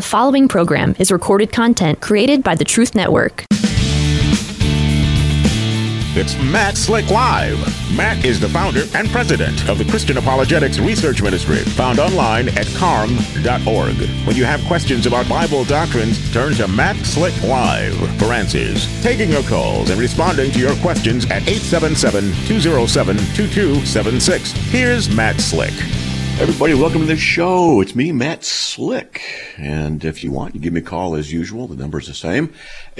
The following program is recorded content created by the Truth Network. It's Matt Slick Live. Matt is the founder and president of the Christian Apologetics Research Ministry, found online at carm.org. When you have questions about Bible doctrines, turn to Matt Slick Live for answers. Taking your calls and responding to your questions at 877-207-2276. Here's Matt Slick. Everybody, welcome to the show. It's me, Matt Slick. And if you want, you give me a call as usual. The number's the same,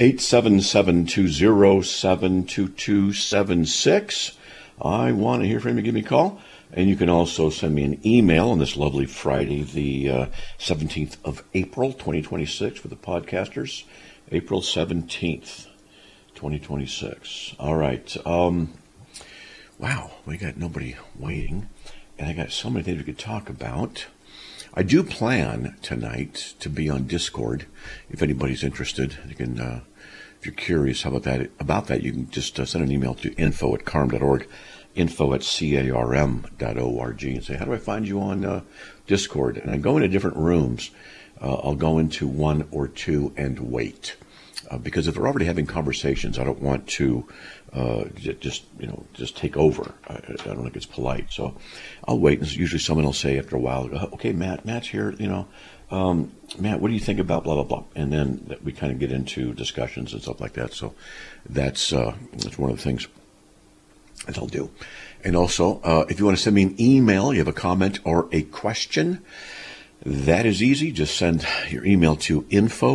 877-207-2276. I want to hear from you. Give me a call. And you can also send me an email on this lovely Friday, the 17th of April, 2026, for the podcasters. April 17th, 2026. All right. Wow, we got nobody waiting. And I got so many things we could talk about. I do plan tonight to be on Discord. If anybody's interested, you can, if you're curious about that, you can just send an email to info@carm.org, info@carm.org, and say, how do I find you on Discord? And I go into different rooms. I'll go into one or two and wait. Because if they're already having conversations, I don't want to just take over. I don't think it's polite. So I'll wait, and usually someone will say after a while, okay, Matt's here, Matt, what do you think about blah, blah, blah? And then we kind of get into discussions and stuff like that. So that's one of the things that I'll do. And also, if you want to send me an email, you have a comment or a question, that is easy. Just send your email to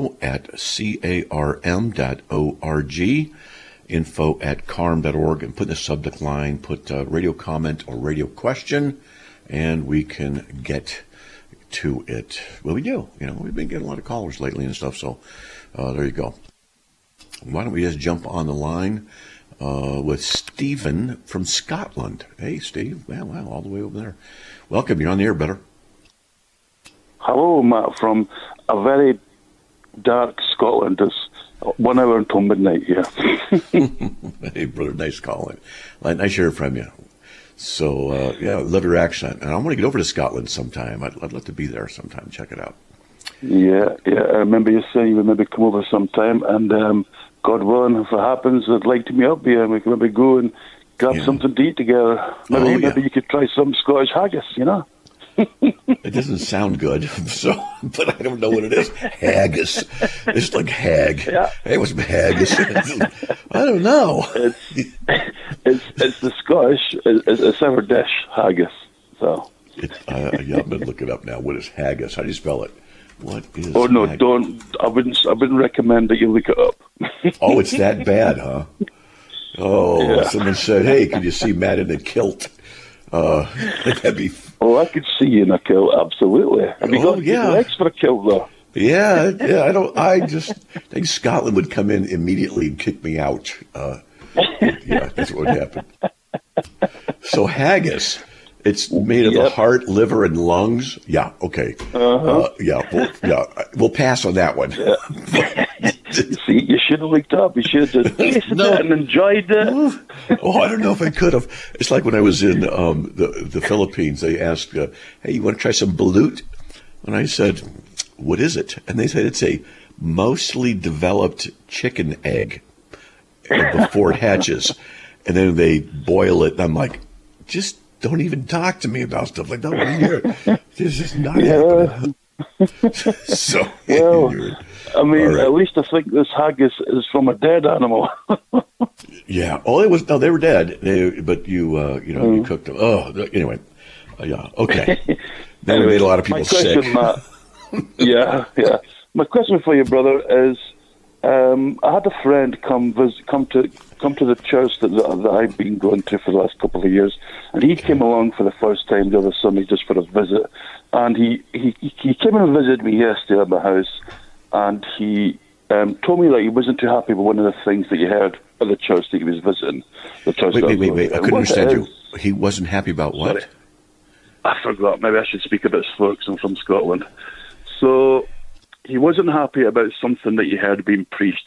info@carm.org, info@carm.org, and put in the subject line, put radio comment or radio question, and we can get to it. Well, we do. We've been getting a lot of callers lately and stuff, so there you go. Why don't we just jump on the line with Stephen from Scotland. Hey, Steve. Wow, all the way over there. Welcome. You're on the air, brother. Hello, Matt, from a very dark Scotland. It's 1 hour until midnight here. Hey, brother, nice calling. Nice hearing from you. So, I love your accent. And I want to get over to Scotland sometime. I'd love to be there sometime. Check it out. Yeah. I remember you saying you would maybe come over sometime. And God willing, if it happens, I'd like to meet up here. And we can maybe go and grab something to eat together. Maybe you could try some Scottish haggis, It doesn't sound good, but I don't know what it is. Haggis. It's like hag. Yeah. Hey, what's haggis? I don't know. It's the Scottish. It's our dish, haggis. So. I'm going to look it up now. What is haggis? How do you spell it? What is? Oh no, haggis? don't. I wouldn't recommend that you look it up. Oh, it's that bad, huh? Oh, yeah. Someone said, "Hey, could you see Matt in a kilt?" That'd be. Oh, I could see you in a kilt, absolutely. Have you got legs for a kilt, though? Yeah. I just think Scotland would come in immediately and kick me out. That's what would happen. So haggis, it's made of the heart, liver, and lungs. Yeah, okay. We'll pass on that one. Yeah. See, you should have looked up. You should have just tasted it and enjoyed it. Oh, I don't know if I could have. It's like when I was in the Philippines. They asked, "Hey, you want to try some balut?" And I said, "What is it?" And they said it's a mostly developed chicken egg before it hatches, and then they boil it. And I'm like, just don't even talk to me about stuff like that. This is not happening. So, I mean, right. At least I think this haggis is from a dead animal. Yeah. Oh, they were dead. But you cooked them. Oh, anyway. Yeah. Okay. Then we made a lot of people sick. Matt, yeah. My question for you, brother, is I had a friend come to the church that I've been going to for the last couple of years, and he came along for the first time the other Sunday just for a visit. And he came and visited me yesterday at my house, and he told me that he wasn't too happy with one of the things that he heard at the church that he was visiting. The church. Wait! I couldn't understand you. He wasn't happy about what? Sorry. I forgot. Maybe I should speak a bit slow because I'm from Scotland. So he wasn't happy about something that he heard being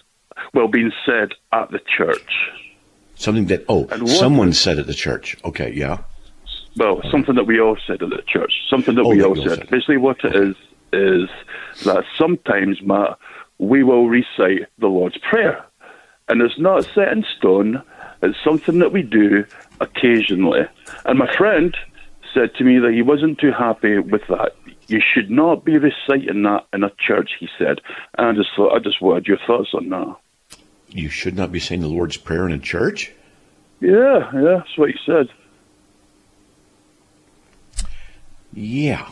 said at the church. Something that someone said at the church. Okay, yeah. Well, something that we all said at the church. Something that we all said. Basically, what it is is that sometimes, Matt, we will recite the Lord's Prayer. And it's not set in stone. It's something that we do occasionally. And my friend said to me that he wasn't too happy with that. You should not be reciting that in a church, he said. And I just wanted your thoughts on that. You should not be saying the Lord's Prayer in a church? Yeah, that's what he said. Yeah.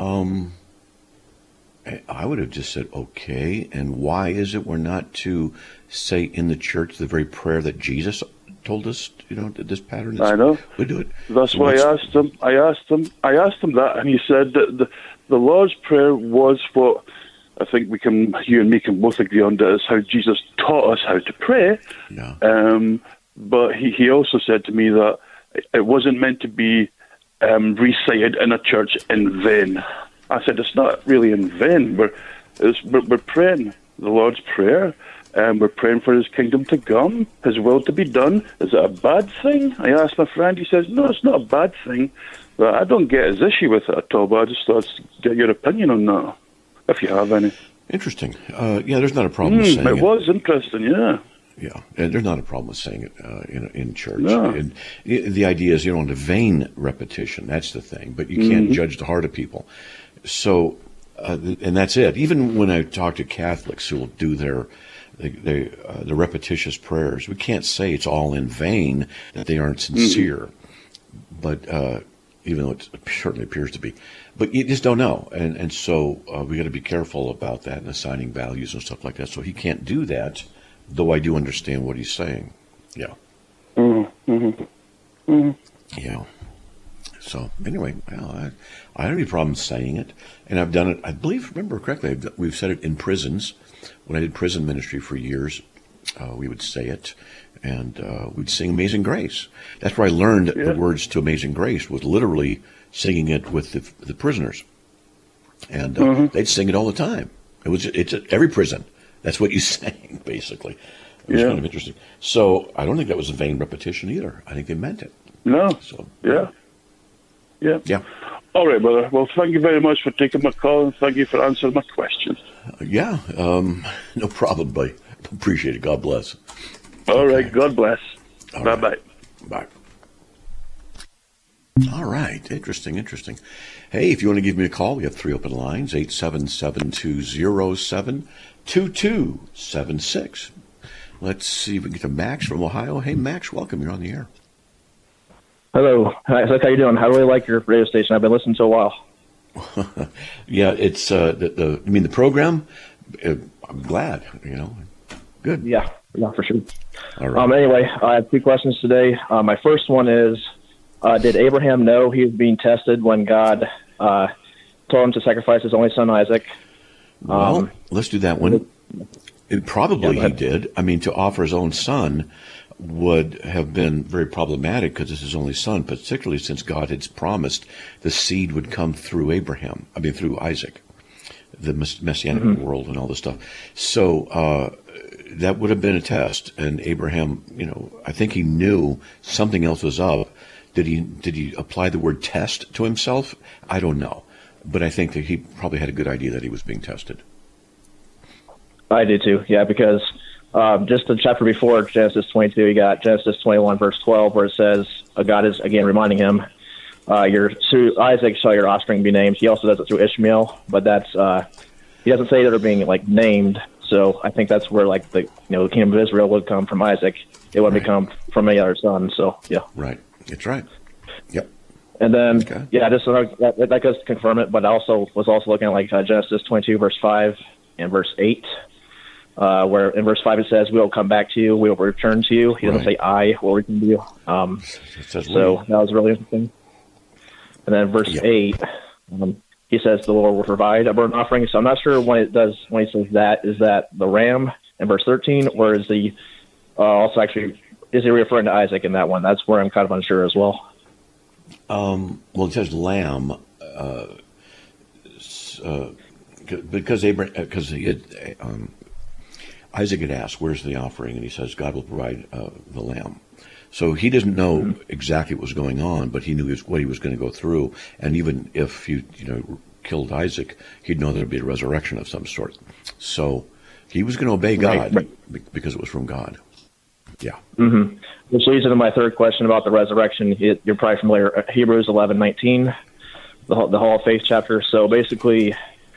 I would have just said, okay, and why is it we're not to say in the church the very prayer that Jesus told us, this pattern? I know. We do it. That's why I asked him that, and he said that the Lord's Prayer was what I think you and me can both agree on, that is how Jesus taught us how to pray. Yeah. But he also said to me that it wasn't meant to be recited in a church in vain. I said, it's not really in vain. We're praying the Lord's Prayer, and we're praying for His kingdom to come, His will to be done. Is it a bad thing? I asked my friend. He says, no, it's not a bad thing. But I don't get his issue with it at all, but I just thought I'd get your opinion on that, if you have any. Interesting. Yeah, there's not a problem with saying it. It was interesting, yeah. Yeah, and there's not a problem with saying it in church. No. And the idea is you don't want a vain repetition. That's the thing. But you can't judge the heart of people. So, and that's it. Even when I talk to Catholics who will do the repetitious prayers, we can't say it's all in vain, that they aren't sincere. But even though it certainly appears to be. But you just don't know. And so we got to be careful about that and assigning values and stuff like that. So he can't do that, though I do understand what he's saying. Yeah. Yeah. So anyway, well, I don't have any problem saying it, and I've done it. I believe, remember correctly, we've said it in prisons. When I did prison ministry for years, we would say it, and we'd sing "Amazing Grace." That's where I learned the words to "Amazing Grace," was literally singing it with the prisoners, and they'd sing it all the time. It's at every prison. That's what you sang, basically. It was kind of interesting. So I don't think that was a vain repetition either. I think they meant it. No. So Yeah. Yeah. All right, brother. Well, thank you very much for taking my call, and thank you for answering my question. Yeah. No problem, buddy. Appreciate it. God bless. All right. God bless. Bye-bye. Bye. All right. Interesting. Hey, if you want to give me a call, we have 3 open lines, 877-207-2276. Let's see if we can get to Max from Ohio. Hey, Max, welcome. You're on the air. Hello. Hi, how you doing? I really like your radio station. I've been listening to a while. Yeah, it's you mean the program? I'm glad, Good. Yeah, for sure. All right. Anyway, I have 2 questions today. My first one is, did Abraham know he was being tested when God told him to sacrifice his only son, Isaac? Well, let's do that one. He did. I mean, to offer his own son would have been very problematic because it's his only son, particularly since God had promised the seed would come through through Isaac, the messianic world and all this stuff. So that would have been a test. And Abraham, I think he knew something else was up. Did he apply the word test to himself? I don't know. But I think that he probably had a good idea that he was being tested. I do too, yeah, because just the chapter before Genesis 22, you got Genesis 21, verse 12, where it says, God is, again, reminding him, through Isaac shall your offspring be named. He also does it through Ishmael, but that's, he doesn't say that they're being, named. So I think that's where, the kingdom of Israel would come from Isaac. It wouldn't come from any other son, so, yeah. Right. That's right. Yep. And then, that goes to confirm it, but I was also looking at, Genesis 22, verse 5 and verse 8. Where in verse 5 it says, "We will come back to you. We will return to you." He doesn't say, "I will return to you." So that was really interesting. And then verse 8, he says, "The Lord will provide a burnt offering." So I'm not sure when he says that, is that the ram in verse 13, or is he also actually is he referring to Isaac in that one? That's where I'm kind of unsure as well. Well, it says lamb because Isaac had asked, "Where's the offering?" And he says, "God will provide the lamb." So he doesn't know exactly what was going on, but he knew what he was going to go through. And even if you killed Isaac, he'd know there'd be a resurrection of some sort. So he was going to obey God because it was from God. Yeah. Mm-hmm. Which leads into my third question about the resurrection. You're probably familiar, Hebrews 11:19, the Hall of Faith chapter. So basically,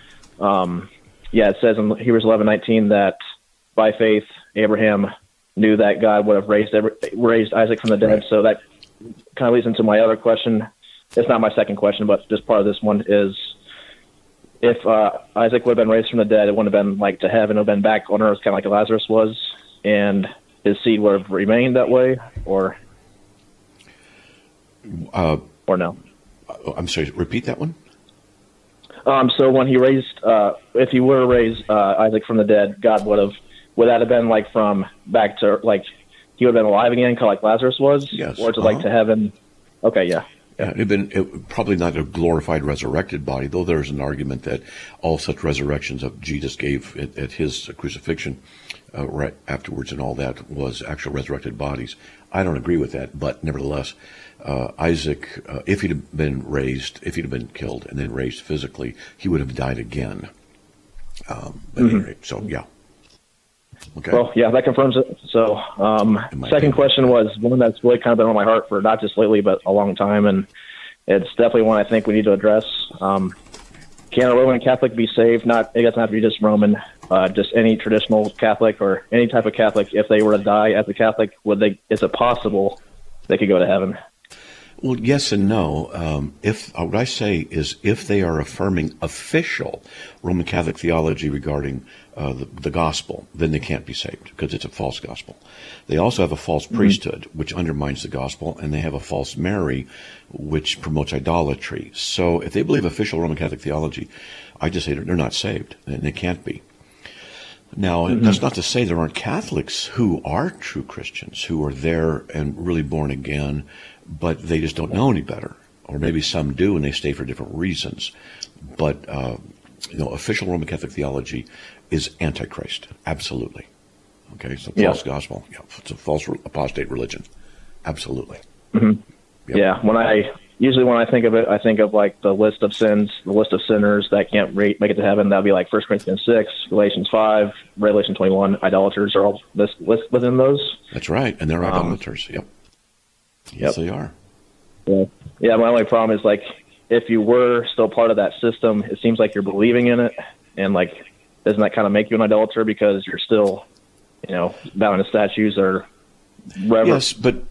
it says in Hebrews 11:19 that by faith Abraham knew that God would have raised Isaac from the dead. Right. So that kind of leads into my other question. It's not my second question, but just part of this one is, if Isaac would have been raised from the dead, it wouldn't have been like to heaven. It would have been back on earth, kind of like Lazarus was, and his seed would have remained that way, or no? I'm sorry, repeat that one. So when he raised, if he were to raise Isaac from the dead, God would that have been like from back to, like, he would have been alive again, kind of like Lazarus was? Yes. Or to like to heaven? Okay, yeah. Yeah, probably not a glorified resurrected body, though there's an argument that all such resurrections that Jesus gave at his crucifixion right afterwards and all that was actual resurrected bodies. I don't agree with that, but nevertheless, Isaac, if he'd have been killed and then raised physically, he would have died again. Anyway, so yeah. Okay. Well, yeah, that confirms it. So, second question was one that's really kind of been on my heart for not just lately, but a long time, and it's definitely one I think we need to address. Can a Roman Catholic be saved? It doesn't have to be just Roman, just any traditional Catholic or any type of Catholic. If they were to die as a Catholic, is it possible they could go to heaven? Well, yes and no. What I say is, if they are affirming official Roman Catholic theology regarding the gospel, then they can't be saved because it's a false gospel. They also have a false priesthood, which undermines the gospel, and they have a false Mary, which promotes idolatry. So if they believe official Roman Catholic theology, I just say they're not saved, and they can't be. Now, that's not to say there aren't Catholics who are true Christians, who are there and really born again, but they just don't know any better. Or maybe some do, and they stay for different reasons. But, official Roman Catholic theology is Antichrist. Absolutely. Okay, it's a false gospel. Yeah, it's a false apostate religion. Absolutely. Mm-hmm. Yep. Yeah, when I think of it, I think of like the list of sins, the list of sinners that can't make it to heaven. That would be like 1 Corinthians 6, Galatians 5, Revelation 21. Idolaters are all listed within those. That's right, and they're idolaters. Yep. Yes, they are. Yeah, my only problem is, like, if you were still part of that system, it seems like you're believing in it, and, like, doesn't that kind of make you an idolater because you're still, bowing to statues or yes, but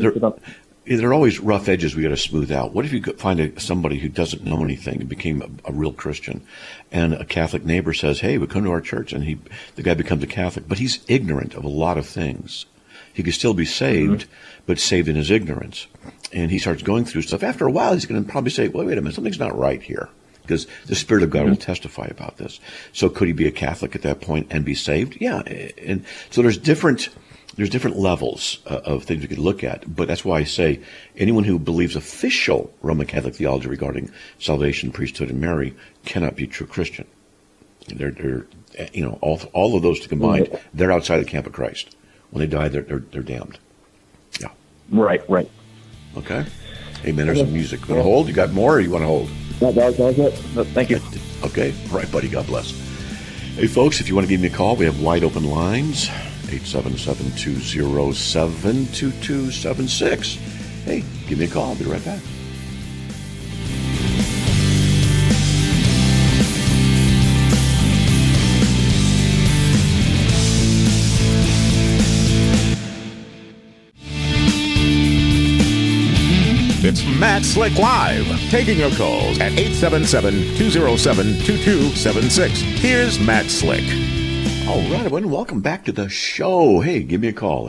there are always rough edges we got to smooth out. What if you find somebody who doesn't know anything and became a real Christian, and a Catholic neighbor says, "Hey, we come to our church," and the guy becomes a Catholic, but he's ignorant of a lot of things. He could still be saved, but saved in his ignorance. And he starts going through stuff. After a while, he's going to probably say, well, wait a minute, something's not right here. Because the Spirit of God will testify about this. So could he be a Catholic at that point and be saved? Yeah. And so there's different levels of things we could look at. But that's why I say anyone who believes official Roman Catholic theology regarding salvation, priesthood, and Mary cannot be a true Christian. They're all of those combined, they're outside the camp of Christ. When they die, they're damned. Yeah. Right. Okay. Amen. There's some music. Want to hold? You got more, or you want to hold? No, that was it. Thank you. Okay. All right, buddy. God bless. Hey, folks, if you want to give me a call, we have wide open lines. 877-207-2276. Hey, give me a call. I'll be right back. It's Matt Slick Live, taking your calls at 877-207-2276. Here's Matt Slick. All right, everyone, welcome back to the show. Hey, give me a call,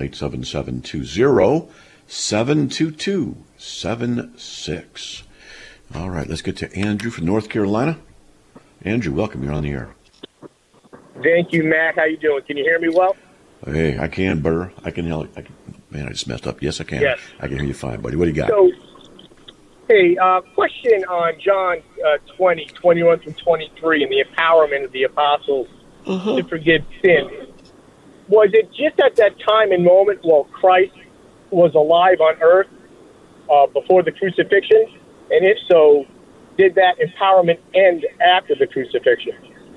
877-207-2276. All right, let's get to Andrew from North Carolina. Andrew, welcome. You're on the air. Thank you, Matt. How you doing? Can you hear me well? Hey, I can, Burr. I can hear you. Man, I just messed up. Yes, I can. Yes. I can hear you fine, buddy. What do you got? So, hey, question on John 20, 21 through 23, and the empowerment of the apostles to forgive sin. Was it just at that time and moment while Christ was alive on earth before the crucifixion? And if so, did that empowerment end after the crucifixion?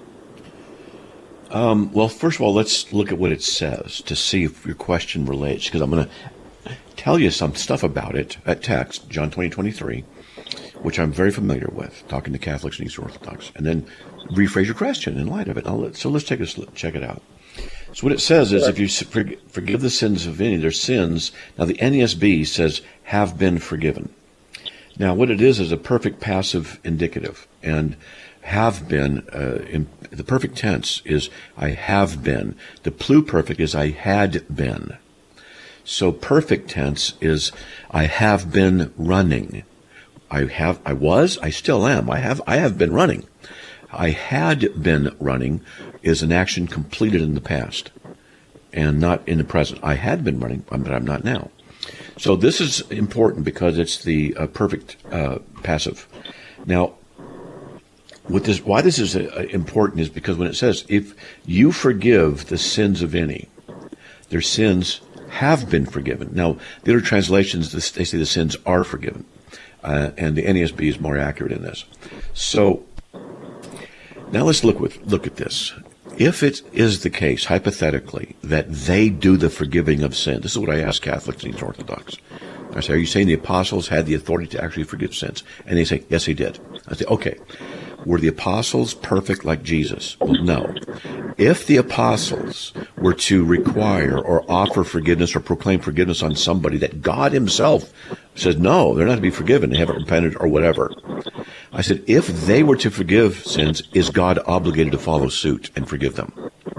Well, first of all, let's look at what it says to see if your question relates, because I'm going to tell you some stuff about it at text, John 20:23, which I'm very familiar with, talking to Catholics and Eastern Orthodox, and then rephrase your question in light of it. So let's check it out. So what it says is, if you forgive the sins of any, their sins, now the NESB says, have been forgiven. Now what it is a perfect passive indicative, and have been, in the perfect tense is I have been. The pluperfect is I had been. So perfect tense is I have been running. I still am. I have been running. I had been running is an action completed in the past and not in the present. I had been running, but I'm not now. So this is important because it's the perfect passive. Now, why this is important is because when it says, if you forgive the sins of any, their sins have been forgiven. Now, the other translations, they say the sins are forgiven. And the NESB is more accurate in this. So, now let's look at this. If it is the case, hypothetically, that they do the forgiving of sin, this is what I ask Catholics and Eastern Orthodox. I say, are you saying the apostles had the authority to actually forgive sins? And they say, yes, they did. I say, okay. Were the apostles perfect like Jesus? Well, no. If the apostles were to require or offer forgiveness or proclaim forgiveness on somebody that God himself says, no, they're not to be forgiven, they haven't repented or whatever. I said, if they were to forgive sins, is God obligated to follow suit and forgive them?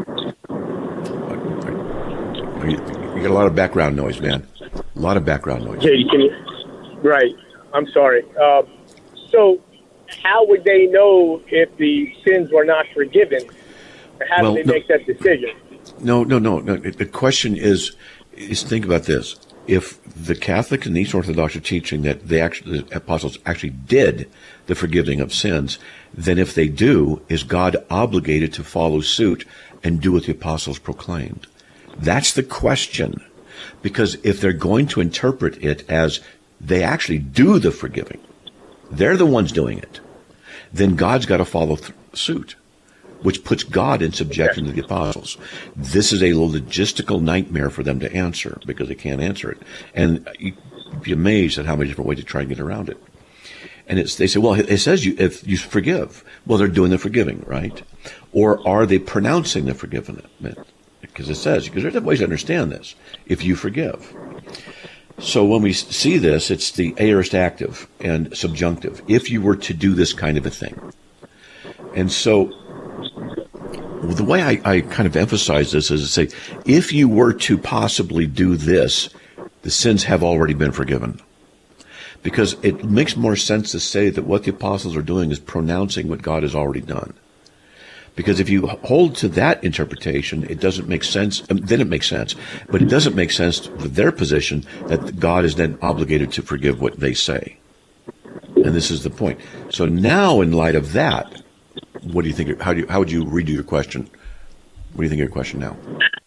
You got a lot of background noise, man. A lot of background noise. Right. I'm sorry. So how would they know if the sins were not forgiven? How do they make that decision? No. The question is think about this. If the Catholic and the Eastern Orthodox are teaching that the apostles actually did the forgiving of sins, then if they do, is God obligated to follow suit and do what the apostles proclaimed? That's the question. Because if they're going to interpret it as they actually do the forgiving, they're the ones doing it, then God's got to follow suit, which puts God in subjection to the apostles. This is a logistical nightmare for them to answer because they can't answer it. And you'd be amazed at how many different ways to try and get around it. And they say, well, it says if you forgive. Well, they're doing the forgiving, right? Or are they pronouncing the forgiveness? Because it says, because there's ways to understand this. If you forgive. So when we see this, it's the aorist active and subjunctive. If you were to do this kind of a thing. And so the way I kind of emphasize this is to say, if you were to possibly do this, the sins have already been forgiven. Because it makes more sense to say that what the apostles are doing is pronouncing what God has already done. Because if you hold to that interpretation, it doesn't make sense. Then it makes sense. But it doesn't make sense with their position that God is then obligated to forgive what they say. And this is the point. So now, in light of that, what do you think? How would you redo your question? What do you think of your question now?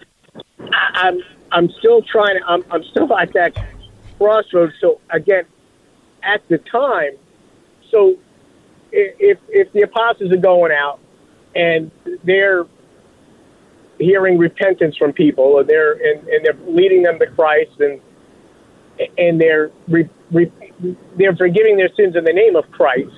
I'm still trying. I'm still at that crossroads. So again, at the time, so if the apostles are going out and they're hearing repentance from people, and they're leading them to Christ, and they're forgiving their sins in the name of Christ.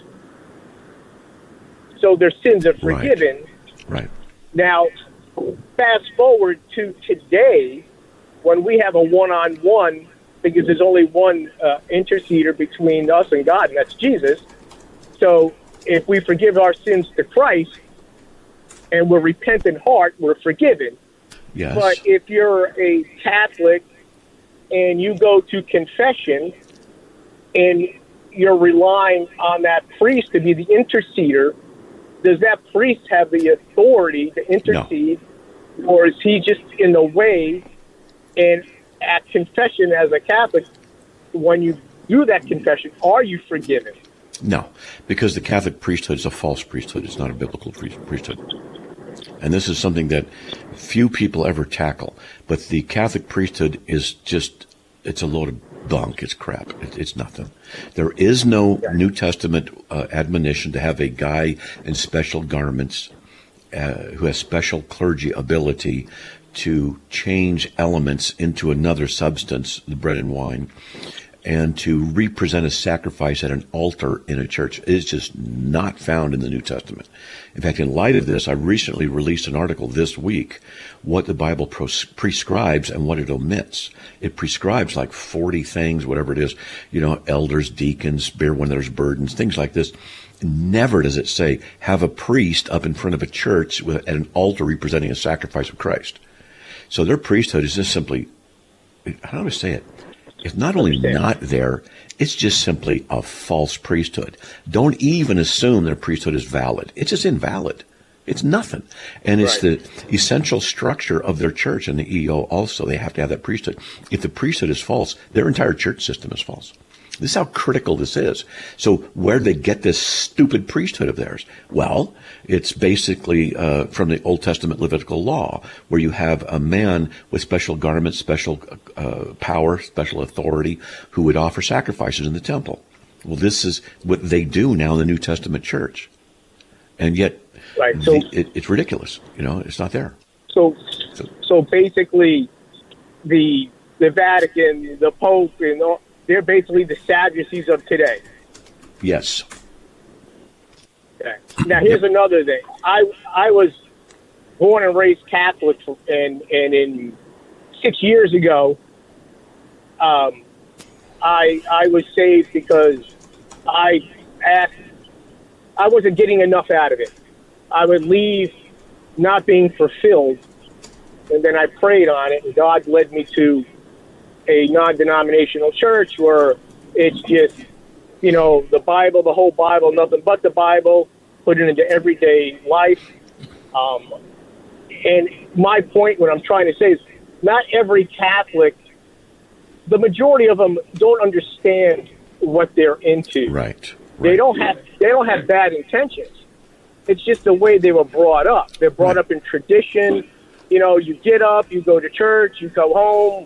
So their sins are forgiven. Right. Now, fast forward to today, when we have a one-on-one, because there's only one interceder between us and God, and that's Jesus. So if we forgive our sins to Christ and we're repentant heart, we're forgiven. Yes. But if you're a Catholic and you go to confession and you're relying on that priest to be the interceder, does that priest have the authority to intercede? No. Or is he just in the way? And at confession as a Catholic, when you do that confession, are you forgiven? No, because the Catholic priesthood is a false priesthood. It's not a biblical priesthood. And this is something that few people ever tackle. But the Catholic priesthood is just, it's a load of bunk. It's crap. It's nothing. There is no New Testament admonition to have a guy in special garments who has special clergy ability to change elements into another substance, the bread and wine, and to represent a sacrifice at an altar in a church. It's just not found in the New Testament. In fact, in light of this, I recently released an article this week, what the Bible prescribes and what it omits. It prescribes like 40 things, whatever it is, elders, deacons, bear one another's burdens, things like this. Never does it say, have a priest up in front of a church at an altar representing a sacrifice of Christ. So their priesthood is just simply, how do I say it? It's not only not there, it's just simply a false priesthood. Don't even assume their priesthood is valid. It's just invalid. It's nothing. And it's the essential structure of their church and the EO also. They have to have that priesthood. If the priesthood is false, their entire church system is false. This is how critical this is. So where'd they get this stupid priesthood of theirs? Well, it's basically from the Old Testament Levitical law, where you have a man with special garments, special power, special authority, who would offer sacrifices in the temple. Well, this is what they do now in the New Testament church. And yet, it's ridiculous. It's not there. So basically, the Vatican, the Pope, and all, they're basically the Sadducees of today. Yes. Okay. Now, here's another thing. I was born and raised Catholic, and in 6 years ago, I was saved because I wasn't getting enough out of it. I would leave not being fulfilled, and then I prayed on it, and God led me to a non-denominational church where it's just, the Bible, the whole Bible, nothing but the Bible, put it into everyday life. And my point, what I'm trying to say is not every Catholic, the majority of them don't understand what they're into. Right. They don't have bad intentions. It's just the way they were brought up. They're brought up in tradition. You get up, you go to church, you go home.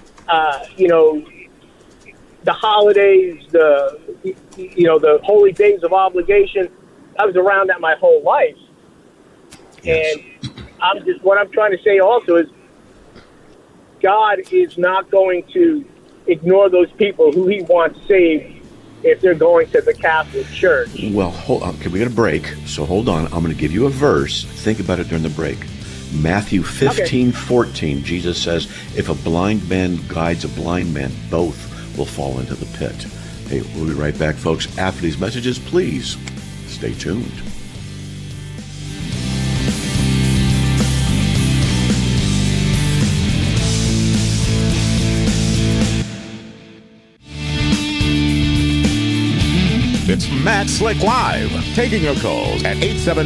The holidays, the holy days of obligation. I was around that my whole life. Yes. And what I'm trying to say also is God is not going to ignore those people who he wants saved if they're going to the Catholic Church. Well, hold on. Okay, we got a break, so hold on. I'm going to give you a verse. Think about it during the break. Matthew 15:14, Jesus says, if a blind man guides a blind man, both will fall into the pit. Hey, we'll be right back, folks. After these messages, please stay tuned. It's Matt Slick Live, taking your calls at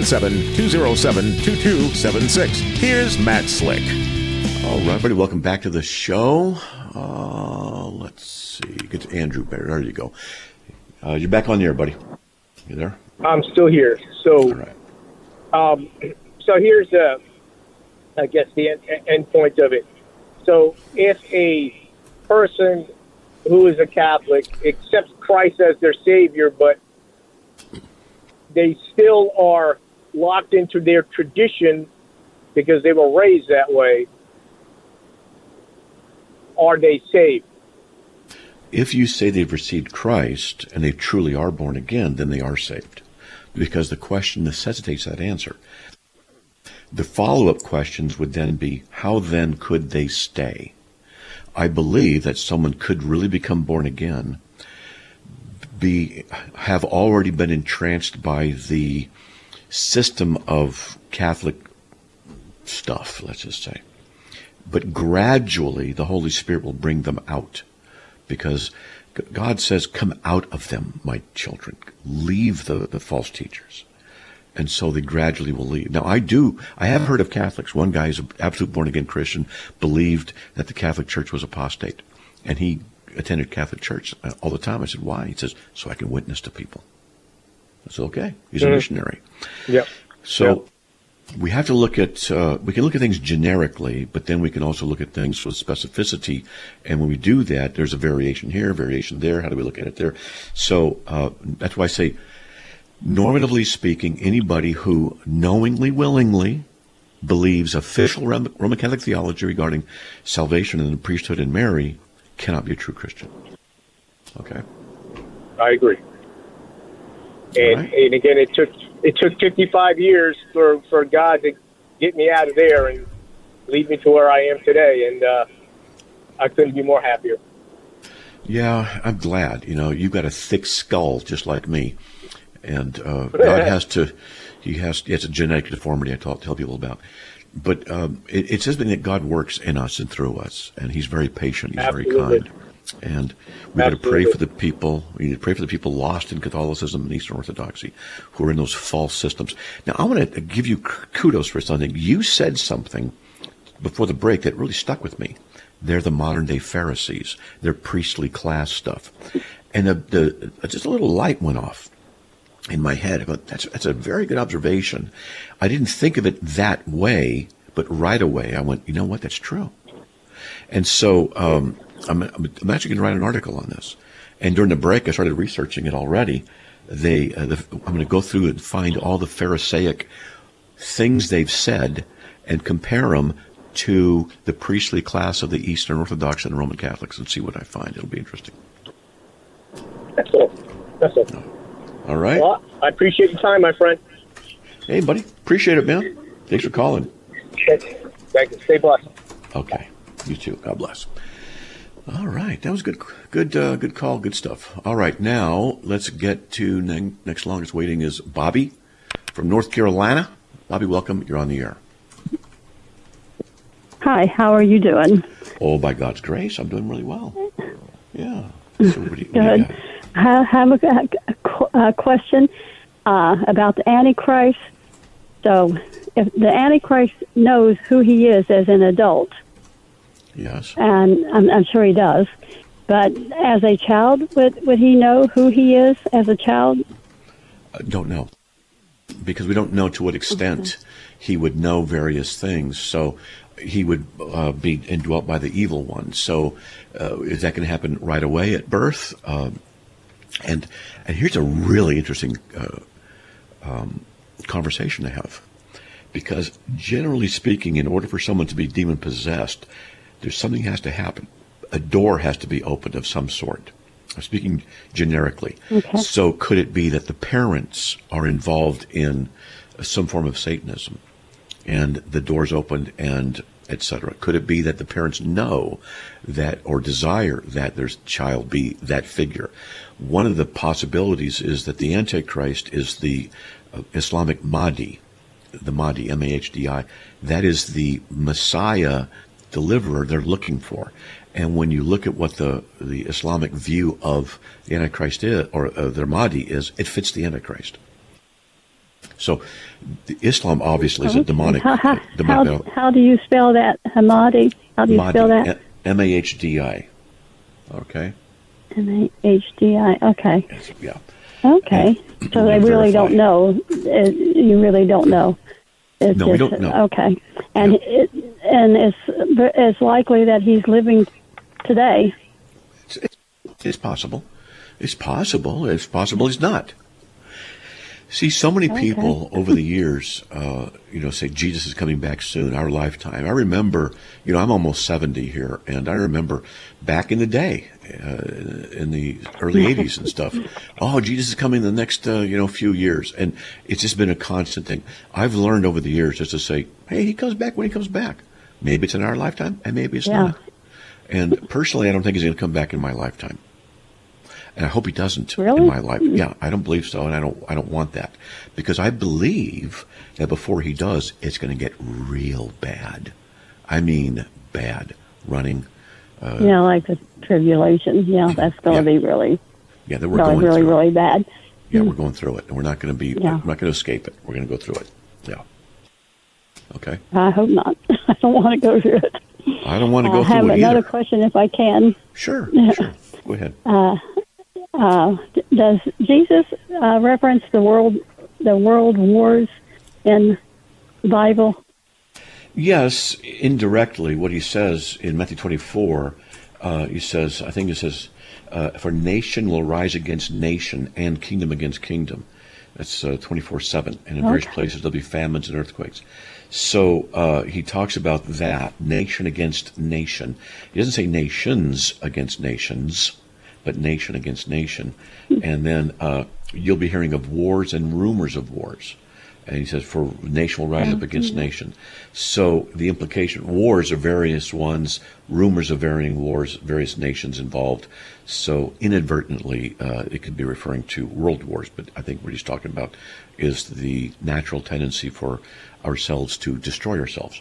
877-207-2276. Here's Matt Slick. All right, everybody, welcome back to the show. Let's see. Get to Andrew Bear. There you go. You're back on the air, buddy. You there? I'm still here. So, all right. So here's, I guess, the end point of it. So if a person who is a Catholic accepts Christ as their Savior, but they still are locked into their tradition because they were raised that way, are they saved? If you say they've received Christ and they truly are born again, then they are saved, because the question necessitates that answer. The follow-up questions would then be, how then could they stay? I believe that someone could really become born again, have already been entranced by the system of Catholic stuff, let's just say. But gradually the Holy Spirit will bring them out, because God says, come out of them, my children. Leave the false teachers. And so they gradually will leave. Now, I have heard of Catholics. One guy is an absolute born-again Christian, believed that the Catholic Church was apostate. And he attended Catholic Church all the time. I said, why? He says, so I can witness to people. I said, okay. He's a missionary. Yeah. So we have to look at, we can look at things generically, but then we can also look at things with specificity. And when we do that, there's a variation here, variation there. How do we look at it there? So that's why I say, normatively speaking, anybody who knowingly, willingly believes official Roman Catholic theology regarding salvation and the priesthood and Mary cannot be a true Christian. Okay? I agree. And, Right. and again, it took 55 years for God to get me out of there and lead me to where I am today, and I couldn't be more happier. Yeah, I'm glad. You've got a thick skull just like me, and God has to. It's a genetic deformity I tell people about. But it's just been that God works in us and through us, and He's very patient. He's Absolutely. very kind. And we got to pray for the people. We need to pray for the people lost in Catholicism and Eastern Orthodoxy who are in those false systems. Now, I want to give you kudos for something. You said something before the break that really stuck with me. They're the modern-day Pharisees. They're priestly class stuff. And just a little light went off in my head. I thought, that's a very good observation. I didn't think of it that way, but right away I went, you know what, that's true. And so I'm actually going to write an article on this. And during the break, I started researching it already. I'm going to go through and find all the Pharisaic things they've said and compare them to the priestly class of the Eastern Orthodox and Roman Catholics and see what I find. It'll be interesting. That's all. That's all. All right. Well, I appreciate your time, my friend. Hey, buddy. Appreciate it, man. Thanks for calling. Thank you. Stay blessed. Okay. You too. God bless. All right. That was good call. Good stuff. All right. Now, let's get to next longest waiting is Bobby from North Carolina. Bobby, welcome. You're on the air. Hi, how are you doing? Oh, by God's grace, I'm doing really well. Yeah. So what do you Good. got? I have a question about the Antichrist. So, if the Antichrist knows who he is as an adult, Yes. and I'm sure he does, but as a child, would he know who he is as a child? Don't know. Because we don't know to what extent he would know various things. So he would be indwelt by the evil one. So is that going to happen right away at birth? And here's a really interesting conversation to have. Because generally speaking, in order for someone to be demon-possessed, there's something has to happen. A door has to be opened of some sort. I'm speaking generically. Okay. So could it be that the parents are involved in some form of Satanism and the door's opened and et cetera? Could it be that the parents know that or desire that their child be that figure? One of the possibilities is that the Antichrist is the Islamic Mahdi, the Mahdi, M-A-H-D-I. That is the Messiah deliverer they're looking for. And when you look at what the Islamic view of the Antichrist is, or their Mahdi is, it fits the Antichrist. So Islam obviously is a demonic. How do you spell that, Mahdi? How do you spell that? M-A-H-D-I. Okay. M-A-H-D-I. Okay. Yeah. Okay. So they really don't know. You really don't know. No, we don't know. Okay. And it's likely that he's living today. It's possible. It's possible. It's possible he's not. See, so many people over the years, say Jesus is coming back soon, our lifetime. I remember, I'm almost 70 here, and I remember back in the day, in the early 80s and stuff, oh, Jesus is coming in the next, few years. And it's just been a constant thing. I've learned over the years just to say, hey, he comes back when he comes back. Maybe it's in our lifetime, and maybe it's not. And personally, I don't think he's going to come back in my lifetime. And I hope he doesn't in my life. Yeah, I don't believe so, and I don't want that. Because I believe that before he does, it's going to get real bad. I mean bad. Running. Like the tribulation. Yeah, that's going to be really, we're going really, through really bad. Yeah, we're going through it, and we're not going to we're not going to escape it. We're going to go through it. Yeah. Okay. I hope not. I don't want to go through it. I don't want to go through it either. I have another question if I can. Sure. Go ahead. Does Jesus reference the world wars in the Bible? Yes, indirectly. What he says in Matthew 24, he says, for nation will rise against nation and kingdom against kingdom. That's 24/7. And in various places there'll be famines and earthquakes. So he talks about that, nation against nation. He doesn't say nations against nations, but nation against nation. And then you'll be hearing of wars and rumors of wars. And he says, for nation will rise up against nation. So the implication, wars are various ones, rumors of varying wars, various nations involved. So inadvertently, it could be referring to world wars. But I think what he's talking about is the natural tendency for ourselves to destroy ourselves.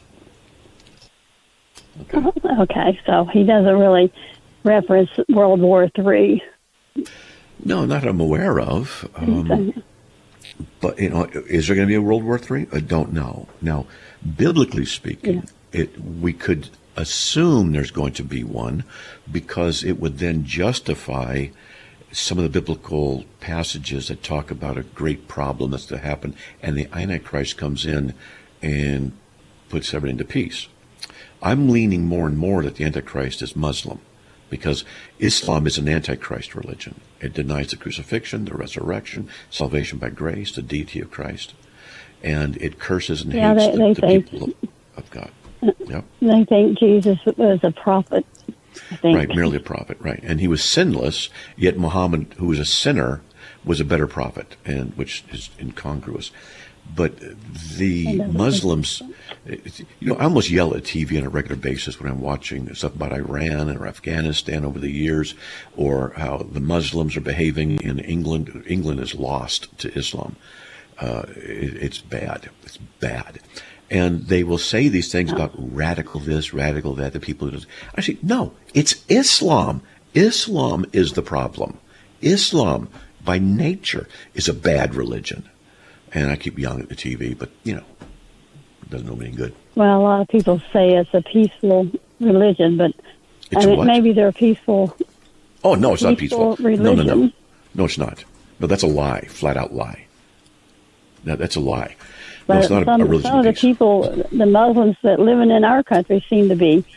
Okay, so he doesn't really reference World War III. No, not that I'm aware of. But, is there going to be a World War III? I don't know. Now, biblically speaking, we could assume there's going to be one because it would then justify some of the biblical passages that talk about a great problem that's to happen, and the Antichrist comes in and puts everything to peace. I'm leaning more and more that the Antichrist is Muslim, because Islam is an Antichrist religion. It denies the crucifixion, the resurrection, salvation by grace, the deity of Christ, and it curses and hates the people of God. Yep. They think Jesus was a prophet, I think. Right, merely a prophet, right. And he was sinless, yet Muhammad, who was a sinner, was a better prophet, and which is incongruous. But the Muslims, I almost yell at TV on a regular basis when I'm watching stuff about Iran or Afghanistan over the years, or how the Muslims are behaving in England. England is lost to Islam. It's bad. It's bad. And they will say these things about radical this, radical that, the people who... I say, no, it's Islam. Islam is the problem. Islam, by nature, is a bad religion. And I keep yelling at the TV, but, it doesn't do me any good. Well, a lot of people say it's a peaceful religion, but maybe they're peaceful. Oh, no, it's not peaceful. Religion. No. No, it's not. No, that's a lie, flat out lie. No, that's a lie. No, it's not a religion. Some of the people, the Muslims that live in our country seem to be...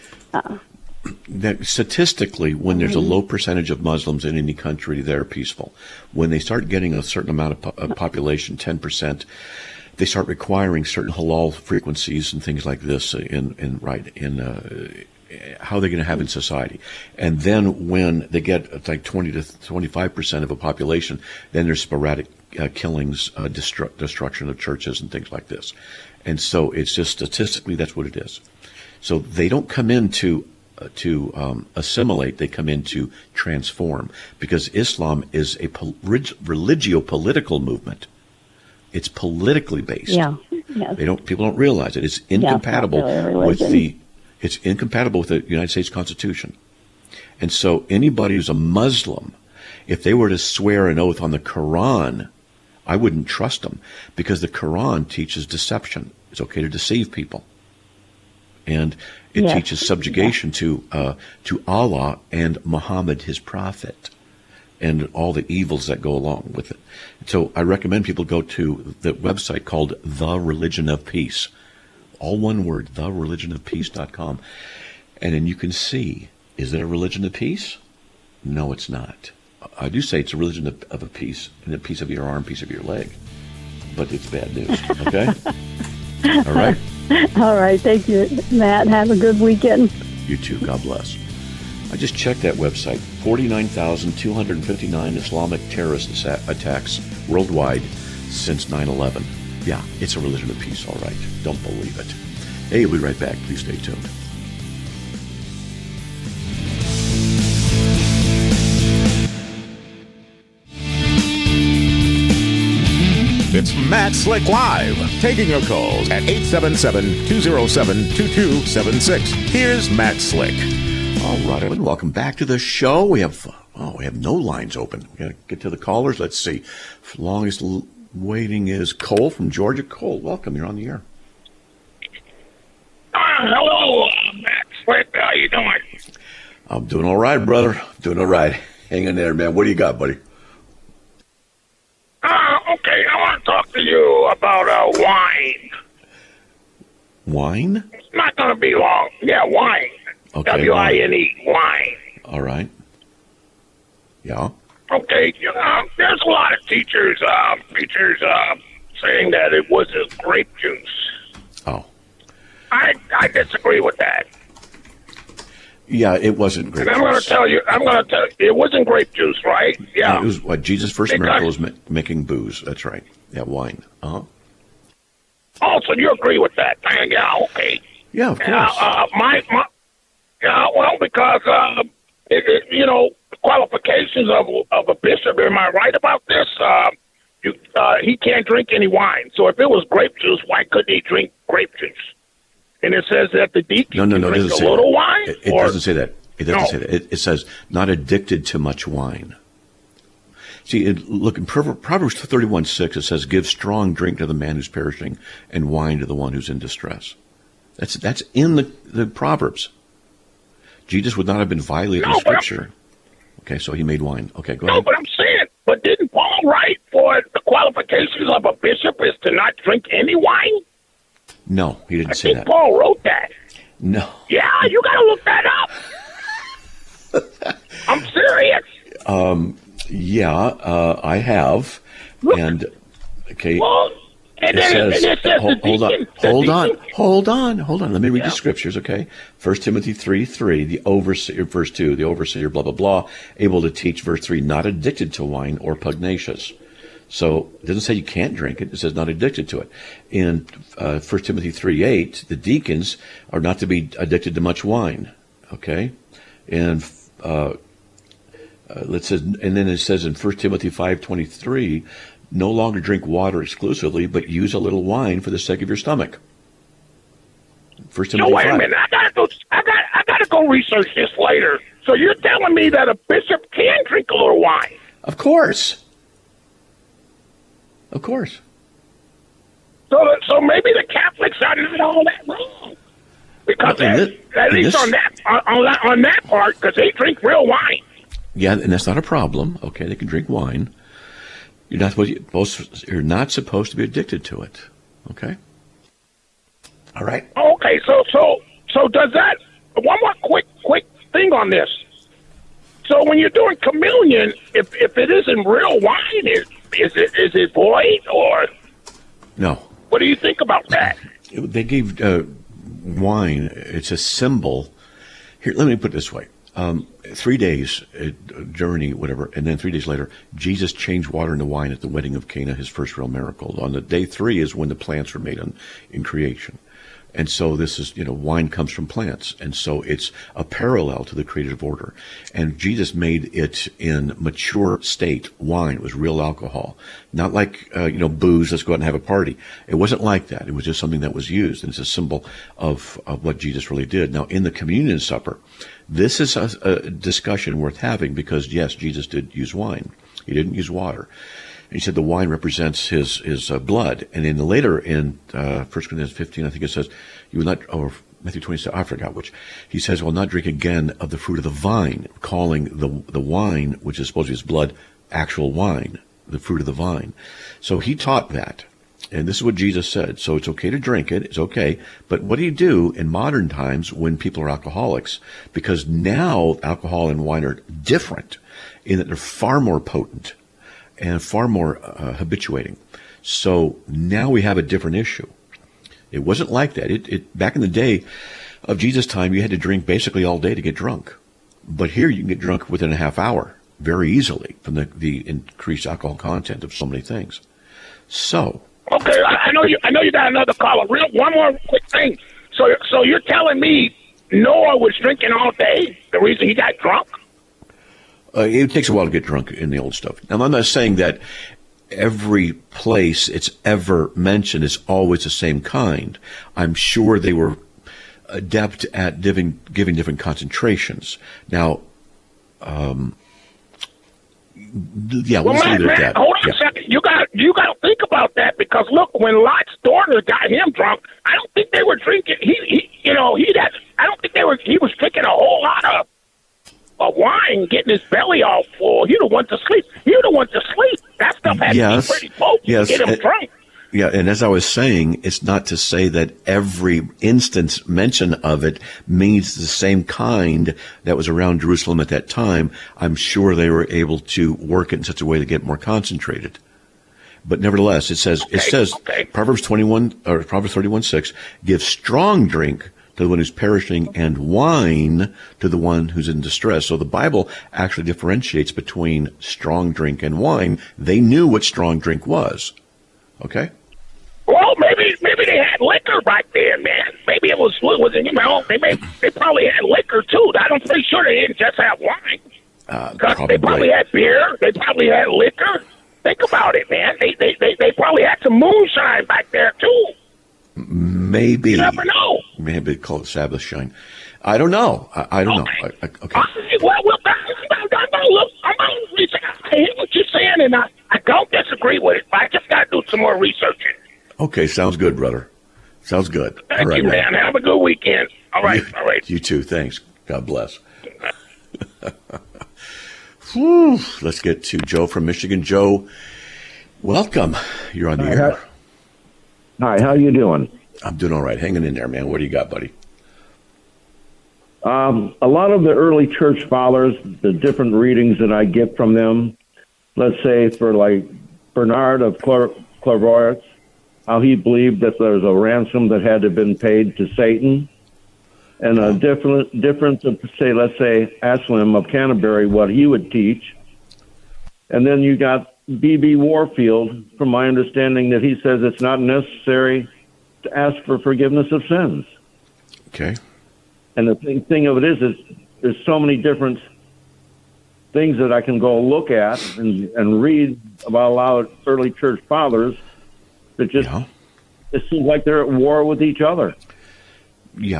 that statistically, when there's a low percentage of Muslims in any country, they're peaceful. When they start getting a certain amount of population, 10%, they start requiring certain halal frequencies and things like this in how they're going to have in society. And then when they get like 20 to 25% of a population, then there's sporadic killings, destruction of churches and things like this. And so it's just statistically, that's what it is. So they don't come in to assimilate, they come in to transform, because Islam is a religio-political movement. It's politically based. Yeah. Yes. People don't realize it. It's incompatible with the United States Constitution. And so anybody who's a Muslim, if they were to swear an oath on the Quran, I wouldn't trust them, because the Quran teaches deception. It's okay to deceive people. And it teaches subjugation to Allah and Muhammad, his prophet, and all the evils that go along with it. So I recommend people go to the website called The Religion of Peace. All one word, thereligionofpeace.com. And then you can see, is it a religion of peace? No, it's not. I do say it's a religion of a peace, and a piece of your arm, piece of your leg. But it's bad news, okay? All right? All right. Thank you, Matt. Have a good weekend. You too. God bless. I just checked that website. 49,259 Islamic terrorist attacks worldwide since 9/11. Yeah, it's a religion of peace, all right. Don't believe it. Hey, we'll be right back. Please stay tuned. It's Matt Slick Live, taking your calls at 877-207-2276. Here's Matt Slick. All right, everyone, welcome back to the show. We have no lines open. We got to get to the callers. Let's see. Longest waiting is Cole from Georgia. Cole, welcome. You're on the air. Hello, Matt Slick. How you doing? I'm doing all right, brother. Doing all right. Hang in there, man. What do you got, buddy? Okay, I want to talk to you about wine. Wine? It's not going to be long. Yeah, wine. Okay, W-I-N-E, wine. All right. Yeah. Okay, there's a lot of teachers, preachers saying that it wasn't grape juice. Oh. I disagree with that. Yeah, it wasn't grape And juice. I'm going to tell you, it wasn't grape juice, right? Yeah. It was what Jesus' first Because- miracle was making booze. That's right. Yeah, wine. Uh-huh. Oh, so you agree with that? Yeah, okay. Yeah, of course. Because qualifications of a bishop. Am I right about this? He can't drink any wine. So if it was grape juice, why couldn't he drink grape juice? And it says that the deacon No, can it drink doesn't a say little that. wine. It doesn't say that. It doesn't No. say that. It says not addicted to much wine. See, look in Proverbs 31:6. It says, "Give strong drink to the man who's perishing, and wine to the one who's in distress." That's in the Proverbs. Jesus would not have been violating Scripture. Okay, so he made wine. Okay, go No, ahead. but I'm saying, but didn't Paul write for the qualifications of a bishop is to not drink any wine? No, he didn't I say think that. Paul wrote that. No. Yeah, you got to look that up. I'm serious. Yeah, I have. Look. And okay. Well, and It then says, it says hold on. Let me read Yeah. the scriptures, okay? 1 Timothy 3:3, the overseer, verse 2, the overseer, blah, blah, blah, able to teach, verse 3, not addicted to wine or pugnacious. So it doesn't say you can't drink it. It says not addicted to it. In 1 Timothy 3:8, the deacons are not to be addicted to much wine, okay? And and then it says in 1 Timothy 5:23, no longer drink water exclusively, but use a little wine for the sake of your stomach. 1 Timothy No, wait 5. a minute. I gotta go research this later. So you're telling me that a bishop can drink a little wine? Of course. Of course. So maybe the Catholics are not all that wrong. Because at least on that part, because they drink real wine. Yeah, and that's not a problem. Okay, they can drink wine. You're not supposed to be addicted to it. Okay? All right. Okay, so does that? One more quick thing on this. So when you're doing communion, if it isn't real wine, is it void or? No. What do you think about that? They gave wine. It's a symbol. Here, let me put it this way. 3 days journey, whatever, and then 3 days later, Jesus changed water into wine at the wedding of Cana, his first real miracle. On the day 3 is when the plants were made in creation. And so this is, wine comes from plants. And so it's a parallel to the creative order. And Jesus made it in mature state wine. It was real alcohol. Not like, booze, let's go out and have a party. It wasn't like that. It was just something that was used. And it's a symbol of what Jesus really did. Now, in the communion supper, this is a discussion worth having because, yes, Jesus did use wine. He didn't use water. And he said the wine represents his blood. And in 1 Corinthians 15, I think it says, you will not, or Matthew 27, I forgot which. He says, will not drink again of the fruit of the vine, calling the wine, which is supposed to be his blood, actual wine, the fruit of the vine. So he taught that. And this is what Jesus said. So it's okay to drink it. It's okay. But what do you do in modern times when people are alcoholics? Because now alcohol and wine are different in that they're far more potent and far more habituating. So now we have a different issue. It wasn't like that. Back in the day of Jesus' time, you had to drink basically all day to get drunk. But here you can get drunk within a half hour very easily from the increased alcohol content of so many things. So. Okay, I know you got another caller. One more quick thing. So you're telling me Noah was drinking all day? The reason he got drunk? It takes a while to get drunk in the old stuff. Now, I'm not saying that every place it's ever mentioned is always the same kind. I'm sure they were adept at giving different concentrations. Now, we'll leave it at that. Hold on a second. You got to think about that because look, when Lot's daughter got him drunk, I don't think they were drinking. I don't think he was drinking a whole lot of wine, getting his belly all full. He'd have went to sleep. That stuff had to be pretty potent to get him drunk. Yeah, and as I was saying, it's not to say that every instance mention of it means the same kind that was around Jerusalem at that time. I'm sure they were able to work it in such a way to get more concentrated. But nevertheless, it says Proverbs 21 or Proverbs 31:6, give strong drink to the one who's perishing and wine to the one who's in distress. So the Bible actually differentiates between strong drink and wine. They knew what strong drink was. Okay? Well, maybe they had liquor back then, man. Maybe it was they probably had liquor too. I'm pretty sure they didn't just have wine. They probably had beer. They probably had liquor. Think about it, man. They probably had some moonshine back there too. Maybe. You never know. Maybe call it Sabbath shine. I don't know. I don't know. Okay. Well, look, I hear what you're saying, and I don't disagree with it, but I just got to do some more researching. Okay, sounds good, brother. Sounds good. Thank all right, you, man. Have a good weekend. All right. You too. Thanks. God bless. Whew. Let's get to Joe from Michigan. Joe, welcome. You're on the air. Hi, how you doing? I'm doing all right. Hanging in there, man. What do you got, buddy? A lot of the early church fathers, the different readings that I get from them, let's say for like Bernard of Clairvoyance, how he believed that there was a ransom that had to have been paid to Satan, and a difference of, say, let's say, Aslam of Canterbury, what he would teach. And then you got B.B. Warfield, from my understanding, that he says it's not necessary to ask for forgiveness of sins. Okay. And the thing of it is there's so many different things that I can go look at and read about a lot of early church fathers that just it seems like they're at war with each other. Yeah,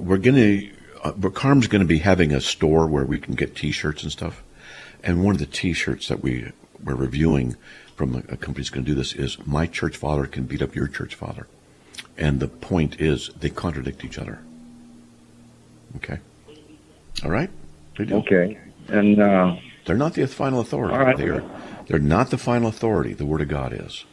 Carm's gonna be having a store where we can get T-shirts and stuff. And one of the T-shirts that we're reviewing from a company that's going to do this is "My church father can beat up your church father," and the point is they contradict each other. Okay. All right. Okay. And they're not the final authority. All right. They're not the final authority. The Word of God is.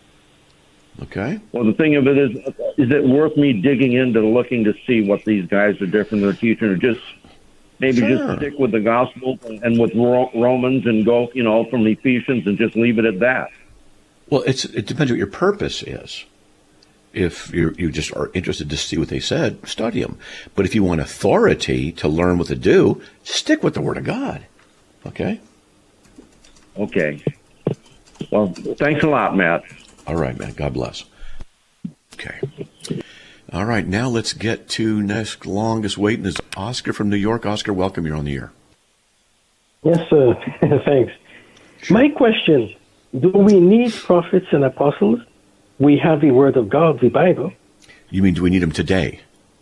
Okay. Well, the thing of it is it worth me digging into looking to see what these guys are different than teaching, or just maybe just stick with the gospel and with Romans and go, from Ephesians and just leave it at that? Well, it depends what your purpose is. If you just are interested to see what they said, study them. But if you want authority to learn what to do, stick with the Word of God. Okay? Okay. Well, thanks a lot, Matt. All right, man. God bless. Okay. All right, now let's get to next longest waiting is Oscar from New York. Oscar, welcome. You're on the air. Yes, sir. Thanks. Sure. My question, do we need prophets and apostles? We have the Word of God, the Bible. You mean, do we need them today?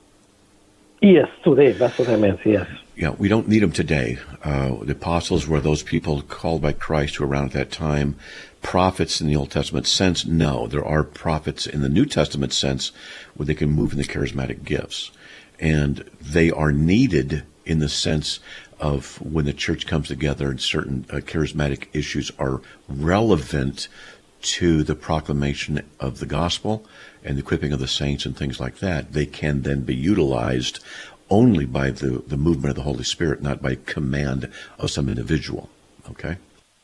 Yes, today. That's what I meant, yes. Yeah, we don't need them today. The apostles were those people called by Christ who were around at that time. Prophets in the Old Testament sense, no. There are prophets in the New Testament sense where they can move in the charismatic gifts. And they are needed in the sense of when the church comes together and certain charismatic issues are relevant to the proclamation of the gospel and the equipping of the saints and things like that. They can then be utilized only by the movement of the Holy Spirit, not by command of some individual. Okay?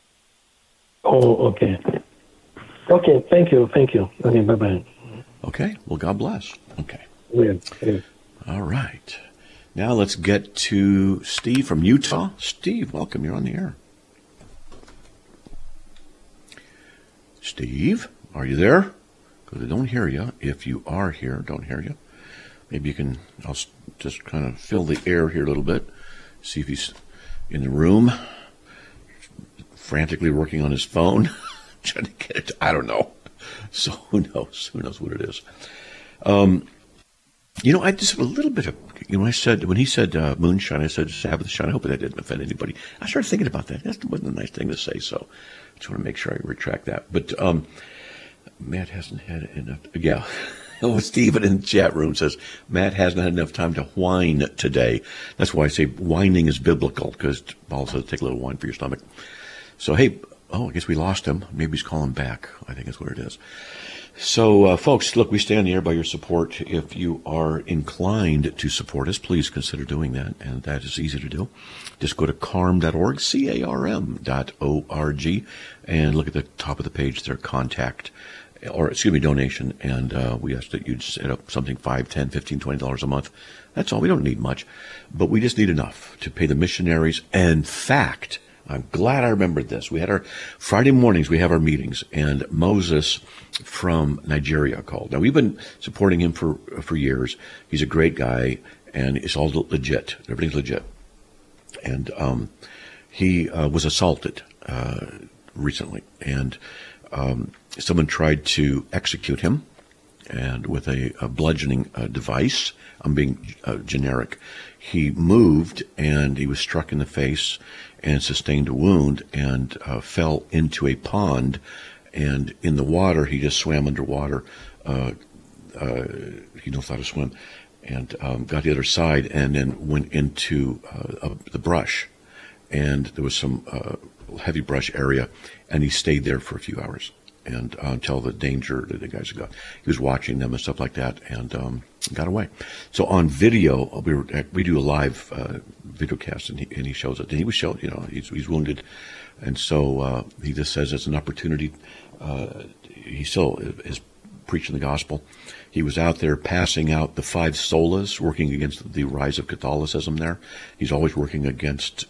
Oh, okay. Okay, thank you. Okay, bye-bye. Okay, well, God bless. Okay. Yeah. All right. Now let's get to Steve from Utah. Steve, welcome. You're on the air. Steve, are you there? Because I don't hear you. If you are here, don't hear you. Maybe you can, I'll just kind of fill the air here a little bit. See if he's in the room, frantically working on his phone, trying to get it. I don't know. So who knows? Who knows what it is? I just have a little bit of, when he said moonshine, I said Sabbath shine. I hope that didn't offend anybody. I started thinking about that. That wasn't a nice thing to say, so I just want to make sure I retract that. But Matt hasn't had enough. Yeah. Stephen in the chat room says, Matt hasn't had enough time to whine today. That's why I say whining is biblical, because Paul says take a little wine for your stomach. So, hey, I guess we lost him. Maybe he's calling back. I think that's what it is. So, folks, look, we stay on the air by your support. If you are inclined to support us, please consider doing that, and that is easy to do. Just go to carm.org, CARM.org, and look at the top of the page there, donation, and we ask that you set up something $5, $10, $15, $20 a month. That's all. We don't need much, but we just need enough to pay the missionaries. In fact, I'm glad I remembered this. We had our Friday mornings, we have our meetings, and Moses from Nigeria called. Now, we've been supporting him for years. He's a great guy, and it's all legit. Everything's legit. And he was assaulted recently, and someone tried to execute him, and with a bludgeoning device. I'm being generic. He moved, and he was struck in the face and sustained a wound, and fell into a pond. And in the water, he just swam underwater. He knows how to swim, and got the other side, and then went into the brush. And there was some heavy brush area, and he stayed there for a few hours, and until the danger that the guys got. He was watching them and stuff like that, and got away. So on video, we do a live video cast, and he shows it. And he was showed, he's wounded, and so he just says it's an opportunity. He still is preaching the gospel. He was out there passing out the 5 solas, working against the rise of Catholicism there. He's always working against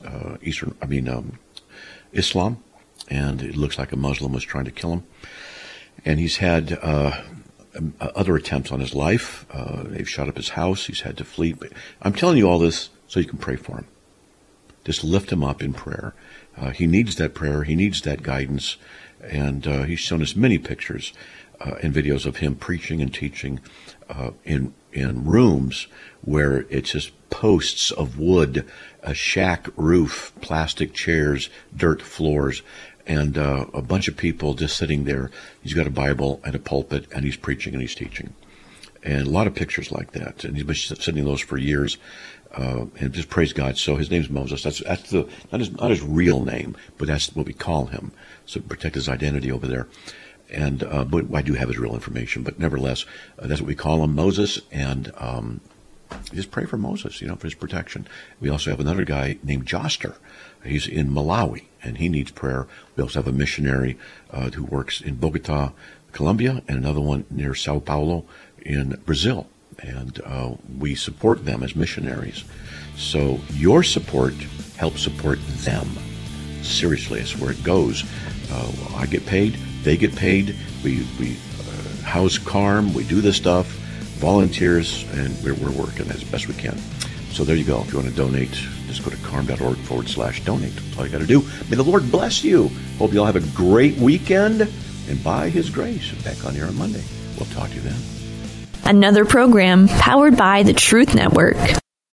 Islam, and it looks like a Muslim was trying to kill him. And he's had other attempts on his life. They've shot up his house. He's had to flee. But I'm telling you all this so you can pray for him. Just lift him up in prayer. He needs that prayer. He needs that guidance. And he's shown us many pictures and videos of him preaching and teaching in rooms where it's just posts of wood, a shack roof, plastic chairs, dirt floors, and a bunch of people just sitting there. He's got a Bible and a pulpit, and he's preaching and he's teaching. And a lot of pictures like that. And he's been sitting in those for years. And just praise God. So his name's Moses. That's not his real name, but that's what we call him. So protect his identity over there. And but I do have his real information. But nevertheless, that's what we call him, Moses. And just pray for Moses, for his protection. We also have another guy named Joster. He's in Malawi, and he needs prayer. We also have a missionary who works in Bogota, Colombia, and another one near Sao Paulo in Brazil. And we support them as missionaries. So your support helps support them. Seriously, that's where it goes. I get paid, they get paid. We house CARM, we do this stuff, volunteers, and we're working as best we can. So there you go. If you want to donate, just go to carm.org/donate. That's all you got to do. May the Lord bless you. Hope you all have a great weekend. And by His grace, back on here on Monday. We'll talk to you then. Another program powered by the Truth Network.